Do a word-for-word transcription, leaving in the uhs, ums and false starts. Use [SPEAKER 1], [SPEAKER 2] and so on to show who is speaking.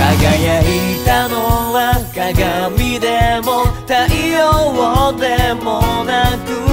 [SPEAKER 1] 輝いたのは鏡でも太陽でもなく